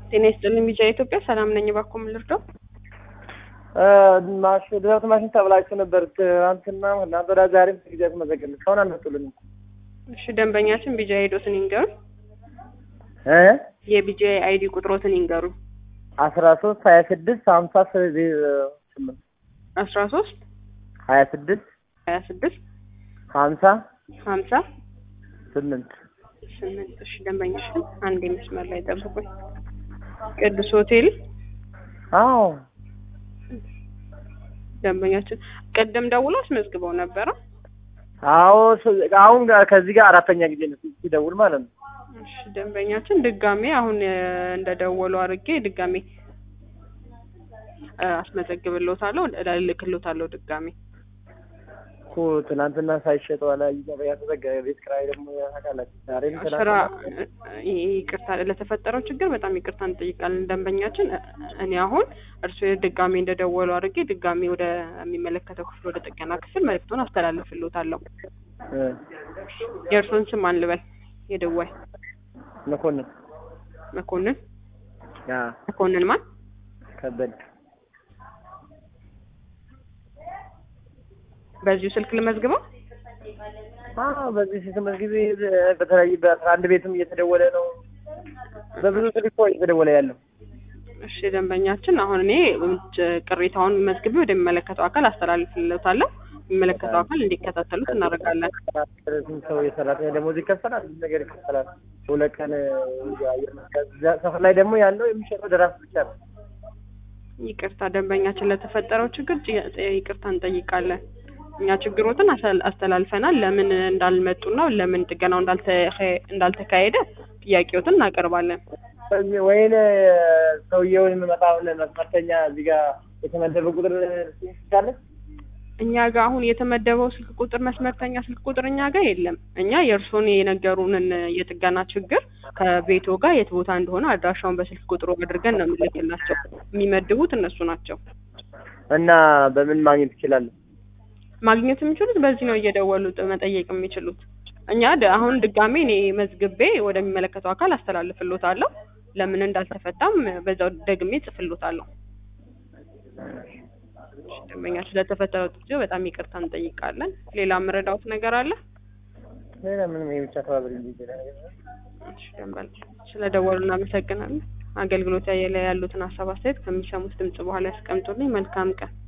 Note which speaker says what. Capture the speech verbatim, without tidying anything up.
Speaker 1: ጤና ይስጥልኝ ቢጫ ኢትዮጵያ ሰላም ነኝ ባኮ ምን ልርዳው?
Speaker 2: እ ማሽ ድረስ ማሽን ተብላችሁ ነበር ትናንትና እና በዛሬም ጊዜያት መዘገብ ከሆነ አልመጡልኝ።
Speaker 1: እሺ ደንበኛችን ቢጫ ሄዶትን ይንገሩ
Speaker 2: እ
Speaker 1: የቢጫ አይዲ ቁጥሮትን ይንገሩ
Speaker 2: አስራ ሶስት ሀያ ስድስት ሀምሳ ስምንት
Speaker 1: አስራ ሶስት
Speaker 2: ሀያ ስድስት
Speaker 1: ሀያ ስድስት
Speaker 2: ሀምሳ
Speaker 1: ሀምሳ
Speaker 2: ስምንት
Speaker 1: ስምንት እሺ ደንበኛችን አንድ መስመር ላይ ጠብቁኝ። ቅዱስ ሆቴል
Speaker 2: አዎ
Speaker 1: ደንበኛችን ቀደም ደውሎ አስመዝግበው ነበር።
Speaker 2: አዎ አሁን ከዚህ ጋር አራተኛ ጊዜ ነው ሲደውል ማለት ነው።
Speaker 1: እሺ ደንበኛችን ድጋሜ አሁን እንደደወሉ አድርጌ ድጋሜ አስመዘግብልዎታለሁ እልክልዎታለሁ ድጋሜ
Speaker 2: እኮ ትናንትና ሳይሸጥ ዋላ ይገበያ ተዘጋ ቤት ክራይ ደግሞ ያካላች ዛሬም
Speaker 1: ስራ ይቅርታ ለተፈጠረው ችግር በጣም ይቅርታ እንጠይቃለን ደንበኛችን። እኔ አሁን እርሱ ድጋሜ እንደደወሉ አድርጌ ድጋሜ ወደ የሚመለከተው ክፍል ወደ ጥገና ክፍል መልእክቱን አስተላልፍልዎታለሁ።
Speaker 2: እ
Speaker 1: የእርሱን ስም ማን ልበል? የደዋይ
Speaker 2: መኮንን
Speaker 1: መኮንን
Speaker 2: ያ
Speaker 1: መኮንን ማን
Speaker 2: ከበድ
Speaker 1: በዚህ ስልክ ልመዝግበው?
Speaker 2: አዎ በዚህ ስልክ መዝግቢ። በተለይ በአስራ አንድ ቤትም እየተደወለ ነው በብዙ ስልክ ነው እየተደወለ ያለው።
Speaker 1: እሺ ደንበኛችን አሁን እኔ ቅሬታውን መዝግቢ ወደሚመለከተው አካል አስተላልፍልዎታለሁ። የሚመለከተው አካል እንዲከታተሉት እናደርጋለን።
Speaker 2: ሰው የሰራተኛ ደሞዝ ይከፈላል ነገር ይከፈላል። ሁለት ቀን አየር መስቀል ሰፈር ላይ ደግሞ ያለው የሚሸጠው ድራፍት ብቻ ነው።
Speaker 1: ይቅርታ ደንበኛችን ለተፈጠረው ችግር ይቅርታ እንጠይቃለን። እኛ ችግሮትን አስተላልፈናል። ለምን እንዳልመጡና ለምን ጥገናው እንዳልተካሄደ ጥያቄዎትን እናቀርባለን።
Speaker 2: ወይኔ ሰውየውን የምመጣውን መስመርተኛ እዚህ ጋር የተመደበ ቁጥር ይቻላል?
Speaker 1: እኛ ጋር አሁን የተመደበው ስልክ ቁጥር መስመርተኛ ስልክ ቁጥር እኛ ጋር የለም። እኛ የእርሶን የነገሩንን የጥገና ችግር ከቤቶ ጋር የት ቦታ እንደሆነ አድራሻውን በስልክ ቁጥሩ አድርገን ነው የምንልክላቸው። የሚመድቡት እነሱ ናቸው።
Speaker 2: እና በምን ማግኘት ይችላል?
Speaker 1: ማግኘት የሚችሉት በዚህ ነው እየደወሉ መጠየቅ የሚችሉት። እኛ አሁን ድጋሜ እኔ መዝግቤ ወደሚመለከተው አካል አስተላልፍልዎታለሁ። ለምን እንዳልተፈታም በዛው ደግሜ ጽፍልዎታለሁ። ደንበኛችን ስለተፈጠረው ችግር በጣም ይቅርታ እንጠይቃለን። ሌላ መረዳውት ነገር አለ?
Speaker 2: ሌላ ምንም የብቻ ተባብሪ እንጂ ይችላል።
Speaker 1: እሺ ደንበል ስለደወሉ እናመሰግናለን። አገልግሎት ላይ ያሉትን ሀሳብ አስተያየት ከሚሰሙት ድምጽ በኋላ ያስቀምጡልኝ። መልካም ቀን።